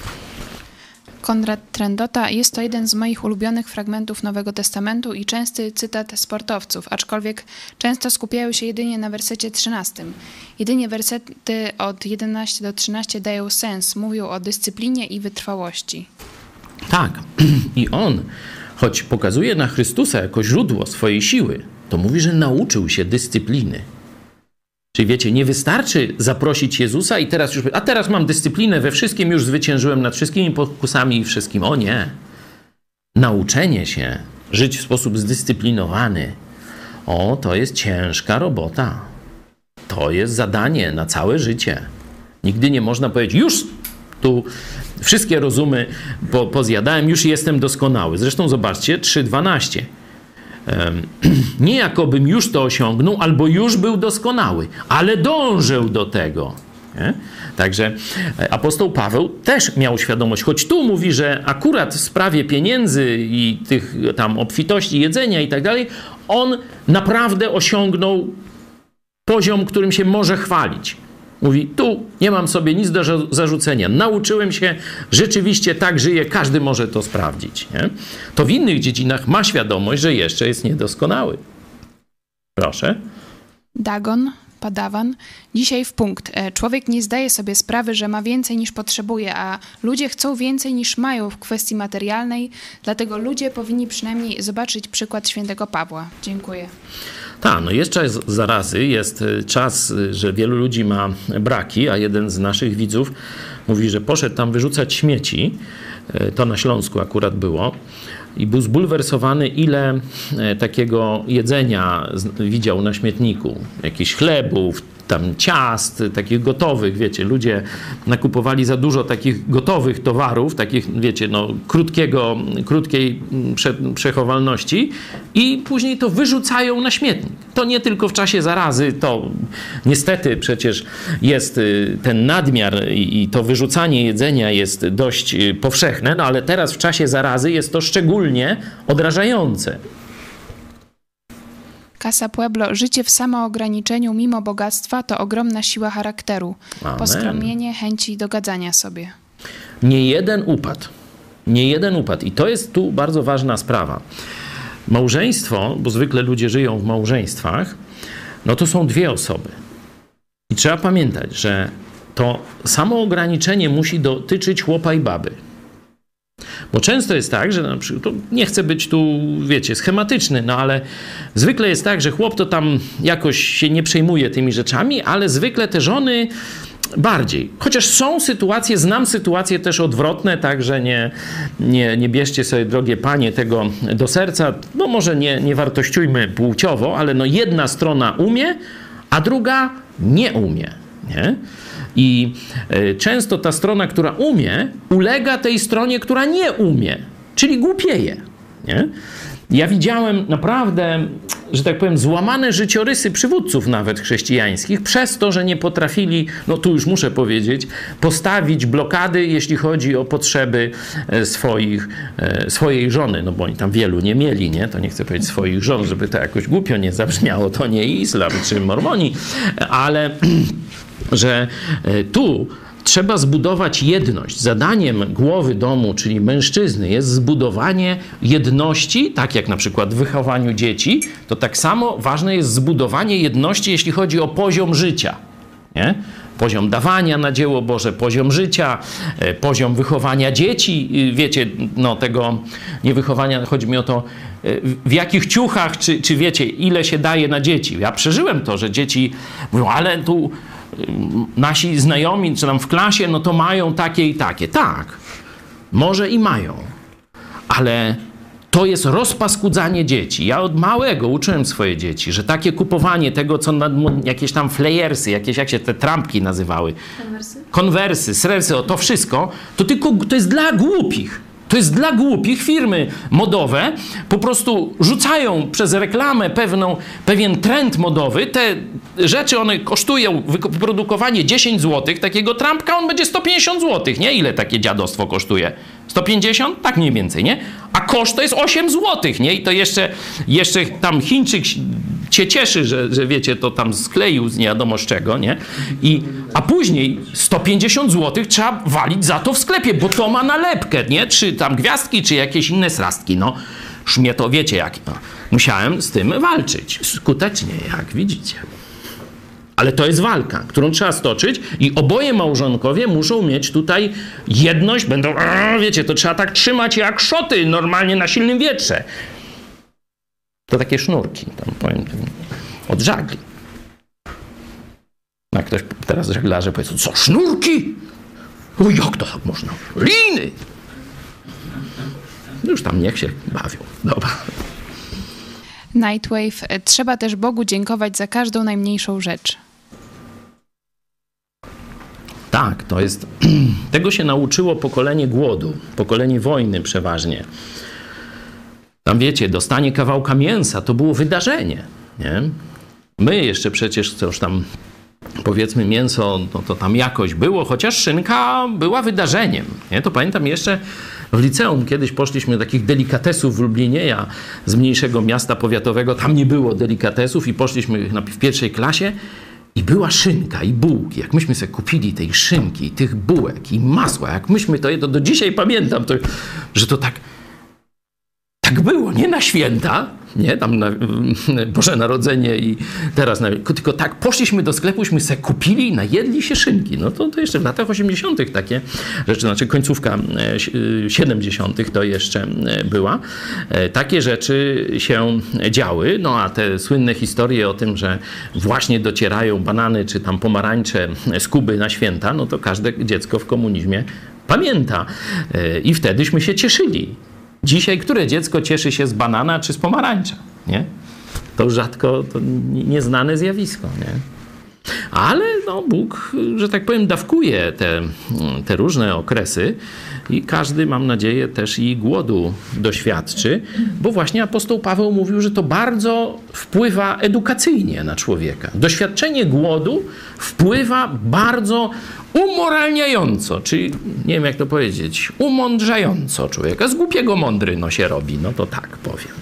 Konrad Trendota. Jest to jeden z moich ulubionych fragmentów Nowego Testamentu i częsty cytat sportowców, aczkolwiek często skupiają się jedynie na wersecie 13. Jedynie wersety od 11 do 13 dają sens, mówią o dyscyplinie i wytrwałości. Tak. I on choć pokazuje na Chrystusa jako źródło swojej siły, to mówi, że nauczył się dyscypliny. Czyli wiecie, nie wystarczy zaprosić Jezusa i teraz już, a teraz mam dyscyplinę we wszystkim, już zwyciężyłem nad wszystkimi pokusami i wszystkim. O nie! Nauczenie się żyć w sposób zdyscyplinowany, to jest ciężka robota. To jest zadanie na całe życie. Nigdy nie można powiedzieć, już tu wszystkie rozumy pozjadałem, już jestem doskonały. Zresztą zobaczcie, 3:12. Nie jakobym już to osiągnął, albo już był doskonały, ale dążę do tego. Nie? Także apostoł Paweł też miał świadomość, choć tu mówi, że akurat w sprawie pieniędzy i tych tam obfitości jedzenia i tak dalej, on naprawdę osiągnął poziom, którym się może chwalić. Mówi, tu nie mam sobie nic do zarzucenia. Nauczyłem się, rzeczywiście tak żyję, każdy może to sprawdzić. Nie? To w innych dziedzinach ma świadomość, że jeszcze jest niedoskonały. Proszę. Dagon, Padawan. Dzisiaj w punkt. Człowiek nie zdaje sobie sprawy, że ma więcej niż potrzebuje, a ludzie chcą więcej niż mają w kwestii materialnej, dlatego ludzie powinni przynajmniej zobaczyć przykład świętego Pawła. Dziękuję. Tak, no jest czas zarazy, jest czas, że wielu ludzi ma braki, a jeden z naszych widzów mówi, że poszedł tam wyrzucać śmieci, to na Śląsku akurat było, i był zbulwersowany, ile takiego jedzenia widział na śmietniku. Jakichś chlebów, tam ciast, takich gotowych, wiecie, ludzie nakupowali za dużo takich gotowych towarów, takich, wiecie, no, krótkiej przechowalności i później to wyrzucają na śmietnik. To nie tylko w czasie zarazy, to niestety przecież jest ten nadmiar i to wyrzucanie jedzenia jest dość powszechne, no ale teraz w czasie zarazy jest to szczególnie odrażające. Casa Pueblo, życie w samoograniczeniu mimo bogactwa to ogromna siła charakteru. Amen. Poskromienie, chęci dogadzania sobie. Nie jeden upadł. I to jest tu bardzo ważna sprawa. Małżeństwo, bo zwykle ludzie żyją w małżeństwach, no to są dwie osoby. I trzeba pamiętać, że to samoograniczenie musi dotyczyć chłopa i baby. Bo często jest tak, że na przykład, to nie chcę być tu, wiecie, schematyczny, no ale zwykle jest tak, że chłop to tam jakoś się nie przejmuje tymi rzeczami, ale zwykle te żony bardziej. Chociaż są sytuacje, znam sytuacje też odwrotne, także nie bierzcie sobie, drogie panie, tego do serca. No może nie wartościujmy płciowo, ale no jedna strona umie, a druga nie umie, nie? I często ta strona, która umie, ulega tej stronie, która nie umie, czyli głupieje. Nie? Ja widziałem naprawdę, że tak powiem, złamane życiorysy przywódców nawet chrześcijańskich przez to, że nie potrafili, no tu już muszę powiedzieć, postawić blokady, jeśli chodzi o potrzeby swojej żony, no bo oni tam wielu nie mieli, nie? To nie chcę powiedzieć swoich żon, żeby to jakoś głupio nie zabrzmiało, to nie islam czy mormoni, ale że tu trzeba zbudować jedność. Zadaniem głowy domu, czyli mężczyzny, jest zbudowanie jedności, tak jak na przykład w wychowaniu dzieci, to tak samo ważne jest zbudowanie jedności, jeśli chodzi o poziom życia. Nie? Poziom dawania na dzieło Boże, poziom życia, poziom wychowania dzieci. Wiecie, no tego nie wychowania, chodzi mi o to, w jakich ciuchach, czy wiecie, ile się daje na dzieci. Ja przeżyłem to, że dzieci mówią, ale tu nasi znajomi, czy tam w klasie, no to mają takie i takie. Tak, może i mają, ale to jest rozpaskudzanie dzieci. Ja od małego uczyłem swoje dzieci, że takie kupowanie tego, co jakieś tam flayersy, jakieś, jak się te trampki nazywały, konwersy, srersy, to wszystko, to jest dla głupich. To jest dla głupich. Firmy modowe po prostu rzucają przez reklamę pewien trend modowy. Te rzeczy, one kosztują wyprodukowanie 10 zł. Takiego trampka on będzie 150 zł, nie? Ile takie dziadostwo kosztuje? 150? Tak mniej więcej, nie? A koszt to jest 8 zł, nie? I to jeszcze tam Chińczyk się cieszy, że wiecie, to tam skleił z nie wiadomo z czego, nie? A później 150 zł trzeba walić za to w sklepie, bo to ma nalepkę, nie? Czy tam gwiazdki, czy jakieś inne srastki, no. Już mnie to, wiecie jak, no. Musiałem z tym walczyć. Skutecznie, jak widzicie. Ale to jest walka, którą trzeba stoczyć i oboje małżonkowie muszą mieć tutaj jedność, będą, wiecie, to trzeba tak trzymać jak szoty normalnie na silnym wietrze. To takie sznurki, tam powiem, od żagli. A ktoś teraz żeglarze powiedzą, co, sznurki? O, jak to tak można? Liny! Już tam niech się bawią. Dobra. Nightwave. Trzeba też Bogu dziękować za każdą najmniejszą rzecz. Tak, to jest... Tego się nauczyło pokolenie głodu, pokolenie wojny przeważnie. Tam wiecie, dostanie kawałka mięsa to było wydarzenie, nie? My jeszcze przecież coś tam, powiedzmy, mięso, no to tam jakoś było, chociaż szynka była wydarzeniem, nie? To pamiętam jeszcze w liceum kiedyś poszliśmy do takich delikatesów w Lublinie, ja z mniejszego miasta powiatowego, tam nie było delikatesów i poszliśmy w pierwszej klasie i była szynka i bułki. Jak myśmy sobie kupili tej szynki, i tych bułek i masła, jak myśmy to jedno, do dzisiaj pamiętam, to, że to tak było, nie na święta, nie tam na Boże Narodzenie i teraz, tylko tak poszliśmy do sklepuśmy se kupili i najedli się szynki. No to jeszcze w latach 80. takie rzeczy, znaczy końcówka 70. to jeszcze była. Takie rzeczy się działy, no a te słynne historie o tym, że właśnie docierają banany czy tam pomarańcze z Kuby na święta, no to każde dziecko w komunizmie pamięta i wtedyśmy się cieszyli. Dzisiaj które dziecko cieszy się z banana czy z pomarańcza, nie? To rzadko, to nieznane zjawisko, nie? Ale no, Bóg, że tak powiem, dawkuje te różne okresy i każdy, mam nadzieję, też i głodu doświadczy, bo właśnie apostoł Paweł mówił, że to bardzo wpływa edukacyjnie na człowieka. Doświadczenie głodu wpływa bardzo umoralniająco, czyli nie wiem jak to powiedzieć, umądrzająco człowieka. Z głupiego mądry no się robi, no to tak powiem.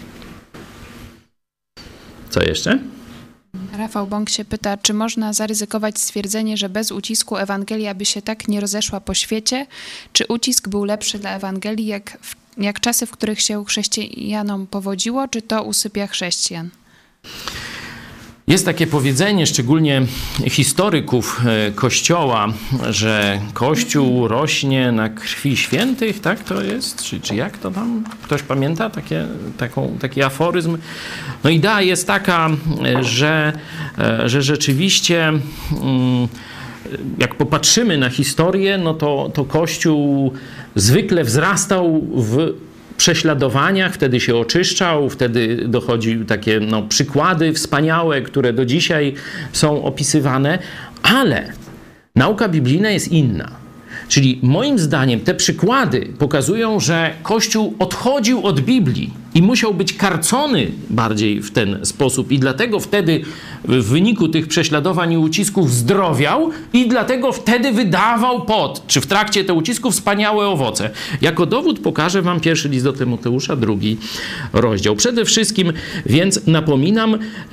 Co jeszcze? Rafał Bąk się pyta, czy można zaryzykować stwierdzenie, że bez ucisku Ewangelia by się tak nie rozeszła po świecie? Czy ucisk był lepszy dla Ewangelii jak czasy, w których się chrześcijanom powodziło, czy to usypia chrześcijan? Jest takie powiedzenie, szczególnie historyków Kościoła, że Kościół rośnie na krwi świętych, tak to jest? Czy jak to tam? Ktoś pamięta taki aforyzm? No idea jest taka, że rzeczywiście jak popatrzymy na historię, no to Kościół zwykle wzrastał w prześladowaniach, wtedy się oczyszczał, wtedy dochodziły takie przykłady wspaniałe, które do dzisiaj są opisywane, ale nauka biblijna jest inna. Czyli moim zdaniem te przykłady pokazują, że Kościół odchodził od Biblii i musiał być karcony bardziej w ten sposób i dlatego wtedy w wyniku tych prześladowań i ucisków zdrowiał i dlatego wtedy wydawał czy w trakcie tych ucisków wspaniałe owoce. Jako dowód pokażę wam pierwszy list do Tymoteusza, 2 rozdział. Przede wszystkim więc napominam,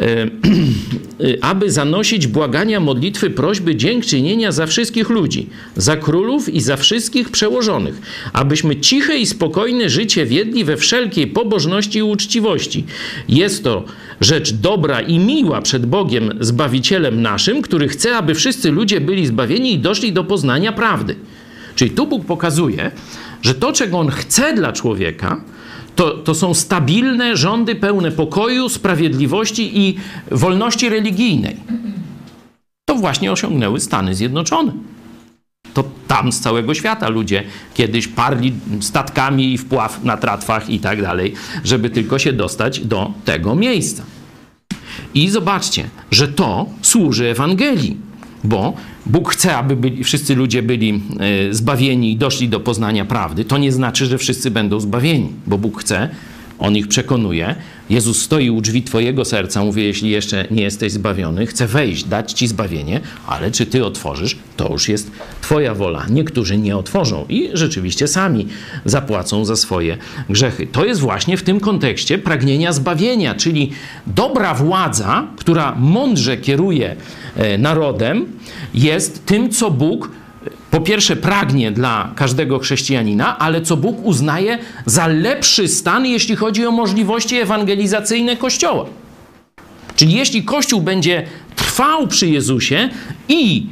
aby zanosić błagania, modlitwy, prośby, dziękczynienia za wszystkich ludzi, za królów i za wszystkich przełożonych, abyśmy ciche i spokojne życie wiedli we wszelkiej pobożności i uczciwości. Jest to rzecz dobra i miła przed Bogiem, Zbawicielem naszym, który chce, aby wszyscy ludzie byli zbawieni i doszli do poznania prawdy. Czyli tu Bóg pokazuje, że to, czego On chce dla człowieka, to są stabilne rządy pełne pokoju, sprawiedliwości i wolności religijnej. To właśnie osiągnęły Stany Zjednoczone. To tam z całego świata ludzie kiedyś parli statkami i wpław na tratwach i tak dalej, żeby tylko się dostać do tego miejsca. I zobaczcie, że to służy Ewangelii, bo Bóg chce, aby wszyscy ludzie byli zbawieni i doszli do poznania prawdy. To nie znaczy, że wszyscy będą zbawieni, bo Bóg chce, On ich przekonuje. Jezus stoi u drzwi twojego serca, mówi, jeśli jeszcze nie jesteś zbawiony, chcę wejść, dać ci zbawienie, ale czy ty otworzysz, to już jest twoja wola. Niektórzy nie otworzą i rzeczywiście sami zapłacą za swoje grzechy. To jest właśnie w tym kontekście pragnienia zbawienia, czyli dobra władza, która mądrze kieruje narodem, jest tym, co Bóg po pierwsze pragnie dla każdego chrześcijanina, ale co Bóg uznaje za lepszy stan, jeśli chodzi o możliwości ewangelizacyjne Kościoła. Czyli jeśli Kościół będzie trwał przy Jezusie i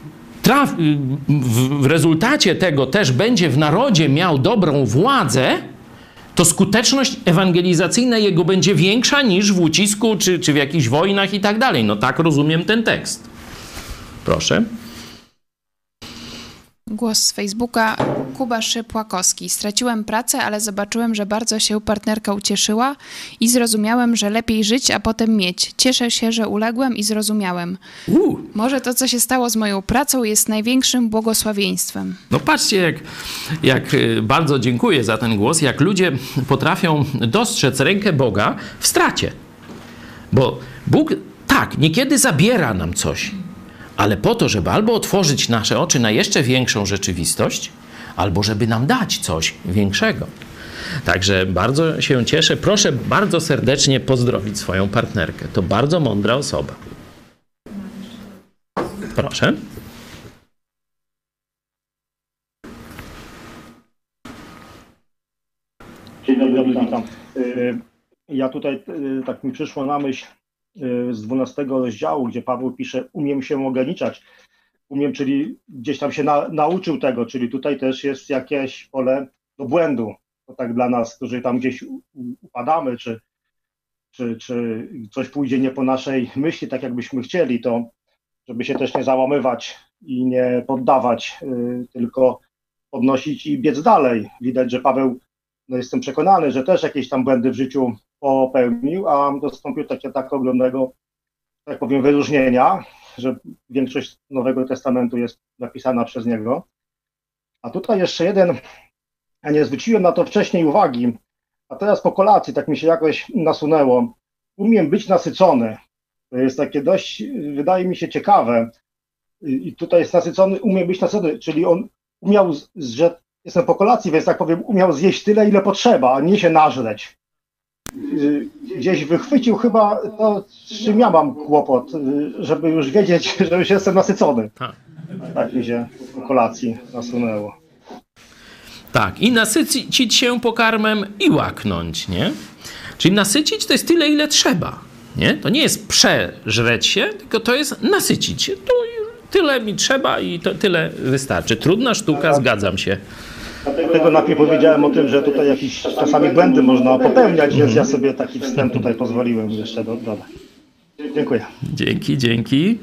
w rezultacie tego też będzie w narodzie miał dobrą władzę, to skuteczność ewangelizacyjna jego będzie większa niż w ucisku, czy w jakichś wojnach i tak dalej. No tak rozumiem ten tekst. Proszę. Głos z Facebooka. Kuba Szypłakowski. Straciłem pracę, ale zobaczyłem, że bardzo się partnerka ucieszyła i zrozumiałem, że lepiej żyć, a potem mieć. Cieszę się, że uległem i zrozumiałem. Może to, co się stało z moją pracą, jest największym błogosławieństwem. No patrzcie, jak bardzo dziękuję za ten głos, jak ludzie potrafią dostrzec rękę Boga w stracie. Bo Bóg, tak, niekiedy zabiera nam coś, ale po to, żeby albo otworzyć nasze oczy na jeszcze większą rzeczywistość, albo żeby nam dać coś większego. Także bardzo się cieszę. Proszę bardzo serdecznie pozdrowić swoją partnerkę. To bardzo mądra osoba. Proszę. Dzień dobry, witam. Ja tutaj tak mi przyszło na myśl z 12 rozdziału, gdzie Paweł pisze: umiem się ograniczać. Umiem, czyli gdzieś tam się nauczył tego, czyli tutaj też jest jakieś pole do błędu. To tak dla nas, którzy tam gdzieś upadamy, czy coś pójdzie nie po naszej myśli, tak jakbyśmy chcieli, to żeby się też nie załamywać i nie poddawać, tylko podnosić i biec dalej. Widać, że Paweł, no jestem przekonany, że też jakieś tam błędy w życiu popełnił, a dostąpił tak ogromnego, tak powiem, wyróżnienia, że większość Nowego Testamentu jest napisana przez niego. A tutaj jeszcze jeden, ja nie zwróciłem na to wcześniej uwagi, a teraz po kolacji tak mi się jakoś nasunęło. Umiem być nasycony. To jest takie dość, wydaje mi się, ciekawe. I tutaj jest nasycony, umiem być nasycony, czyli on umiał, że jestem po kolacji, więc tak powiem, umiał zjeść tyle, ile potrzeba, a nie się nażreć. Gdzieś wychwycił chyba to, z czym ja mam kłopot, żeby już wiedzieć, że już jestem nasycony. Tak mi się po kolacji nasunęło. Tak, i nasycić się pokarmem i łaknąć, nie? Czyli nasycić to jest tyle, ile trzeba, nie? To nie jest przeżreć się, tylko to jest nasycić się. To tyle mi trzeba i to tyle wystarczy. Trudna sztuka, zgadzam się. Dlatego najpierw powiedziałem o tym, że tutaj jakieś czasami błędy można popełniać, więc ja sobie taki wstęp tutaj pozwoliłem jeszcze dodać. Dziękuję. Dzięki.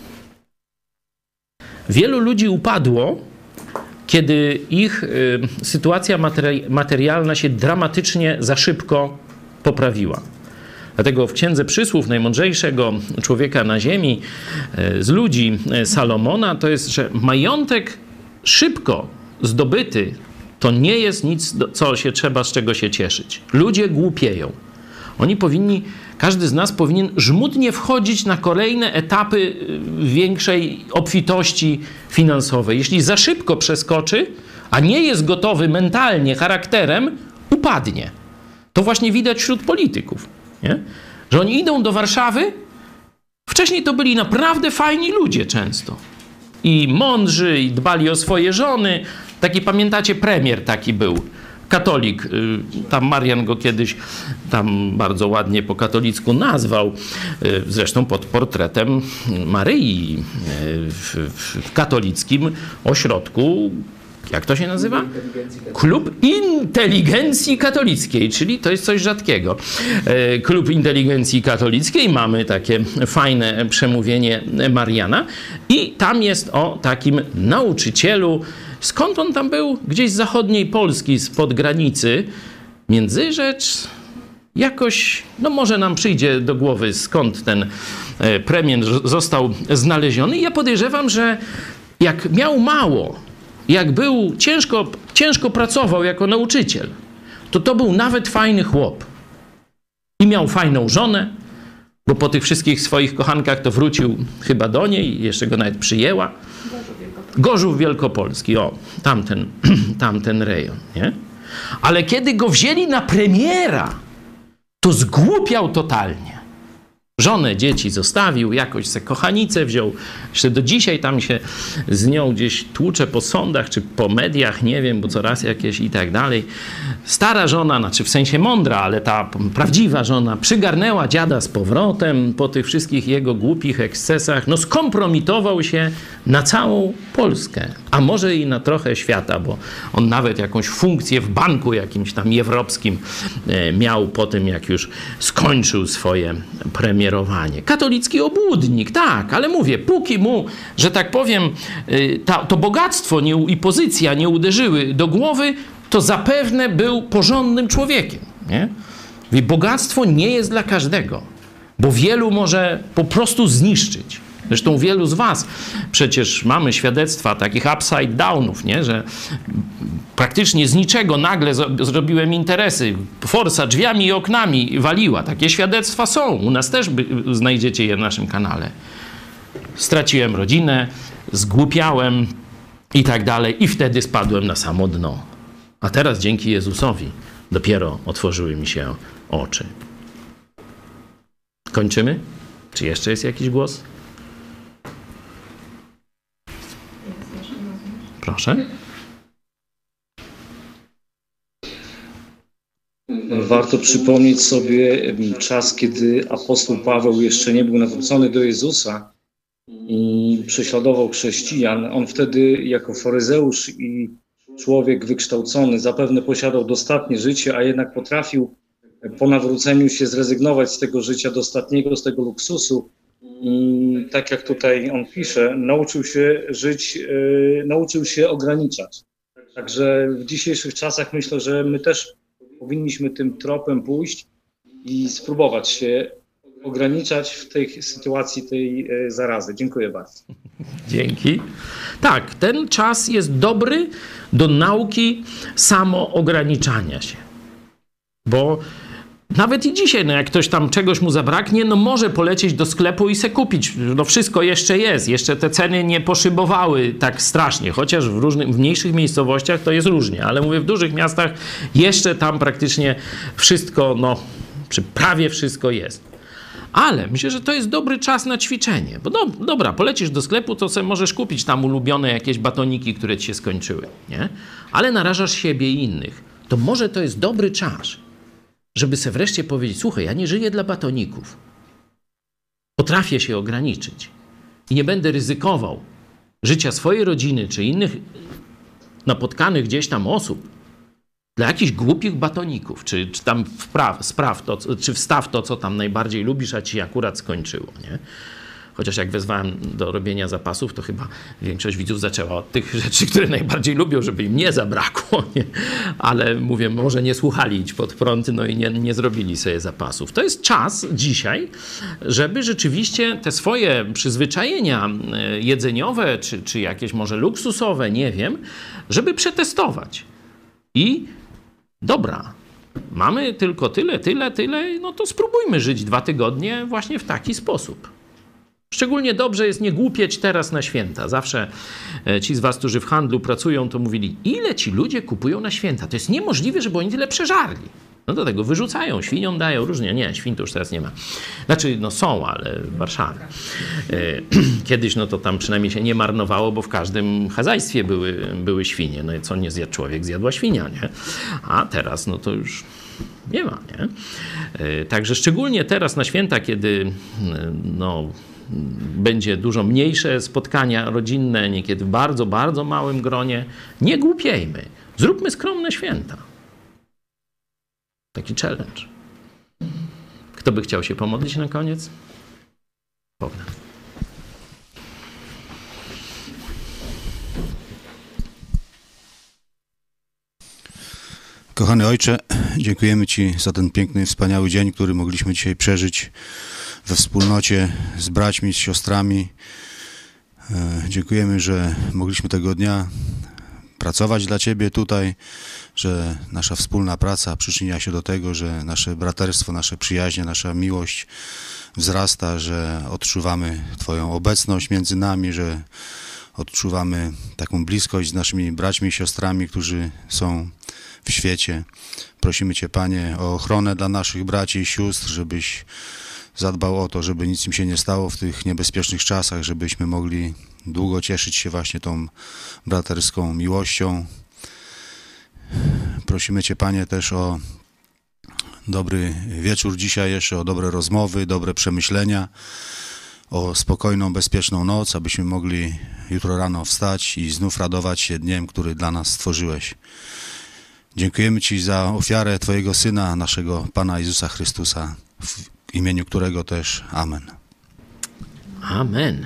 Wielu ludzi upadło, kiedy ich sytuacja materialna się dramatycznie za szybko poprawiła. Dlatego w Księdze Przysłów najmądrzejszego człowieka na ziemi z ludzi Salomona to jest, że majątek szybko zdobyty to nie jest nic, z czego się cieszyć. Ludzie głupieją. Każdy z nas powinien żmudnie wchodzić na kolejne etapy większej obfitości finansowej. Jeśli za szybko przeskoczy, a nie jest gotowy mentalnie, charakterem, upadnie. To właśnie widać wśród polityków, nie? Że oni idą do Warszawy, wcześniej to byli naprawdę fajni ludzie często. I mądrzy, i dbali o swoje żony. Taki, pamiętacie, premier taki był, katolik. Tam Marian go kiedyś tam bardzo ładnie po katolicku nazwał. Zresztą pod portretem Maryi w katolickim ośrodku. Jak to się nazywa? Klub Inteligencji Katolickiej, czyli to jest coś rzadkiego. Klub Inteligencji Katolickiej, mamy takie fajne przemówienie Mariana i tam jest o takim nauczycielu. Skąd on tam był? Gdzieś z zachodniej Polski, spod granicy. Międzyrzecz? Jakoś, no może nam przyjdzie do głowy, skąd ten premier został znaleziony. I ja podejrzewam, że jak miał mało, jak był ciężko pracował jako nauczyciel, to był nawet fajny chłop. I miał fajną żonę, bo po tych wszystkich swoich kochankach to wrócił chyba do niej i jeszcze go nawet przyjęła. Gorzów Wielkopolski, o, tamten rejon, nie? Ale kiedy go wzięli na premiera, to zgłupiał totalnie. Żonę, dzieci zostawił, jakoś se kochanicę wziął. Jeszcze do dzisiaj tam się z nią gdzieś tłucze po sądach, czy po mediach, nie wiem, bo coraz jakieś i tak dalej. Stara żona, znaczy w sensie mądra, ale ta prawdziwa żona przygarnęła dziada z powrotem po tych wszystkich jego głupich ekscesach. No skompromitował się na całą Polskę, a może i na trochę świata, bo on nawet jakąś funkcję w banku jakimś tam europejskim miał po tym, jak już skończył swoje premierowanie. Katolicki obłudnik, tak, ale mówię, póki mu, że tak powiem, to bogactwo i pozycja nie uderzyły do głowy, to zapewne był porządnym człowiekiem. Nie? Bogactwo nie jest dla każdego, bo wielu może po prostu zniszczyć. Zresztą wielu z was przecież mamy świadectwa takich upside downów, nie? Że praktycznie z niczego nagle zrobiłem interesy. Forsa drzwiami i oknami waliła. Takie świadectwa są. U nas też znajdziecie je w naszym kanale. Straciłem rodzinę, zgłupiałem i tak dalej. I wtedy spadłem na samo dno. A teraz dzięki Jezusowi dopiero otworzyły mi się oczy. Kończymy? Czy jeszcze jest jakiś głos? Proszę. Warto przypomnieć sobie czas, kiedy apostoł Paweł jeszcze nie był nawrócony do Jezusa i prześladował chrześcijan. On wtedy jako faryzeusz i człowiek wykształcony zapewne posiadał dostatnie życie, a jednak potrafił po nawróceniu się zrezygnować z tego życia dostatniego, z tego luksusu. I tak jak tutaj on pisze, nauczył się żyć, nauczył się ograniczać. Także w dzisiejszych czasach myślę, że my też powinniśmy tym tropem pójść i spróbować się ograniczać w tej sytuacji, tej zarazy. Dziękuję bardzo. Dzięki. Tak, ten czas jest dobry do nauki samoograniczania się. Bo nawet i dzisiaj, no jak ktoś tam czegoś mu zabraknie, no może polecieć do sklepu i se kupić. No wszystko jeszcze jest. Jeszcze te ceny nie poszybowały tak strasznie. Chociaż w mniejszych miejscowościach to jest różnie. Ale mówię, w dużych miastach jeszcze tam praktycznie wszystko, no czy prawie wszystko jest. Ale myślę, że to jest dobry czas na ćwiczenie. Bo dobra, polecisz do sklepu, to sobie możesz kupić tam ulubione jakieś batoniki, które ci się skończyły. Nie? Ale narażasz siebie i innych. To może to jest dobry czas, żeby sobie wreszcie powiedzieć, słuchaj, ja nie żyję dla batoników. Potrafię się ograniczyć i nie będę ryzykował życia swojej rodziny czy innych napotkanych gdzieś tam osób dla jakichś głupich batoników, czy tam wstaw to, co tam najbardziej lubisz, a ci akurat skończyło, nie? Chociaż jak wezwałem do robienia zapasów, to chyba większość widzów zaczęła od tych rzeczy, które najbardziej lubią, żeby im nie zabrakło. Nie? Ale mówię, może nie słuchali Idź Pod Prąd, no i nie zrobili sobie zapasów. To jest czas dzisiaj, żeby rzeczywiście te swoje przyzwyczajenia jedzeniowe, czy jakieś może luksusowe, nie wiem, żeby przetestować. I dobra, mamy tylko tyle, no to spróbujmy żyć 2 tygodnie właśnie w taki sposób. Szczególnie dobrze jest nie głupieć teraz na święta. Zawsze ci z was, którzy w handlu pracują, to mówili, ile ci ludzie kupują na święta? To jest niemożliwe, żeby oni tyle przeżarli. No do tego wyrzucają, świniom dają, różnie. Nie, świn to już teraz nie ma. Znaczy, no są, ale w Warszawie. Kiedyś, no to tam przynajmniej się nie marnowało, bo w każdym chazajstwie były świnie. No i co nie zjadł człowiek, zjadła świnia, nie? A teraz, no to już nie ma, nie? Także szczególnie teraz na święta, kiedy no będzie dużo mniejsze spotkania rodzinne, niekiedy w bardzo, bardzo małym gronie. Nie głupiejmy. Zróbmy skromne święta. Taki challenge. Kto by chciał się pomodlić na koniec? Bogdan. Kochany Ojcze, dziękujemy Ci za ten piękny, wspaniały dzień, który mogliśmy dzisiaj przeżyć we wspólnocie z braćmi, z siostrami. Dziękujemy, że mogliśmy tego dnia pracować dla Ciebie tutaj, że nasza wspólna praca przyczynia się do tego, że nasze braterstwo, nasze przyjaźnie, nasza miłość wzrasta, że odczuwamy Twoją obecność między nami, że odczuwamy taką bliskość z naszymi braćmi i siostrami, którzy są w świecie. Prosimy Cię, Panie, o ochronę dla naszych braci i sióstr, żebyś zadbał o to, żeby nic im się nie stało w tych niebezpiecznych czasach, żebyśmy mogli długo cieszyć się właśnie tą braterską miłością. Prosimy Cię, Panie, też o dobry wieczór dzisiaj jeszcze, o dobre rozmowy, dobre przemyślenia, o spokojną, bezpieczną noc, abyśmy mogli jutro rano wstać i znów radować się dniem, który dla nas stworzyłeś. Dziękujemy Ci za ofiarę Twojego Syna, naszego Pana Jezusa Chrystusa, w imieniu którego też amen. Amen.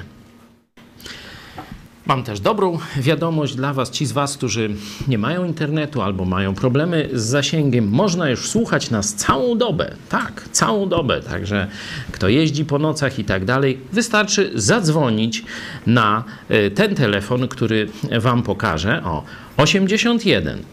Mam też dobrą wiadomość dla Was, ci z Was, którzy nie mają internetu albo mają problemy z zasięgiem. Można już słuchać nas całą dobę. Tak, całą dobę. Także kto jeździ po nocach i tak dalej, wystarczy zadzwonić na ten telefon, który Wam pokażę. O, 81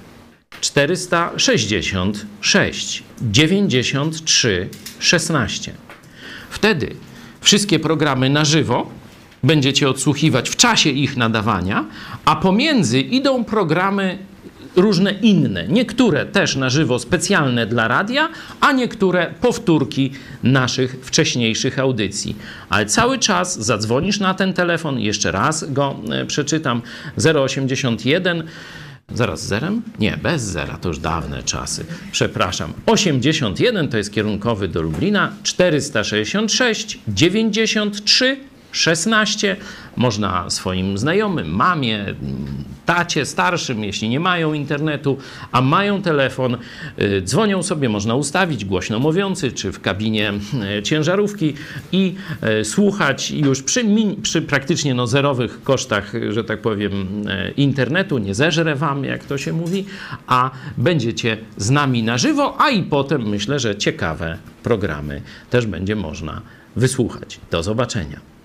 466 93 16. Wtedy wszystkie programy na żywo będziecie odsłuchiwać w czasie ich nadawania, a pomiędzy idą programy różne inne. Niektóre też na żywo specjalne dla radia, a niektóre powtórki naszych wcześniejszych audycji. Ale cały czas zadzwonisz na ten telefon, jeszcze raz go przeczytam, 081 zaraz z zerem? Nie, bez zera, to już dawne czasy. Przepraszam. 81 to jest kierunkowy do Lublina, 466 93 16. Można swoim znajomym, mamie, tacie starszym, jeśli nie mają internetu, a mają telefon, dzwonią sobie, można ustawić głośno mówiący, czy w kabinie ciężarówki i słuchać już przy praktycznie zerowych kosztach, że tak powiem, internetu, nie zeżre wam, jak to się mówi, a będziecie z nami na żywo, a i potem myślę, że ciekawe programy też będzie można wysłuchać. Do zobaczenia.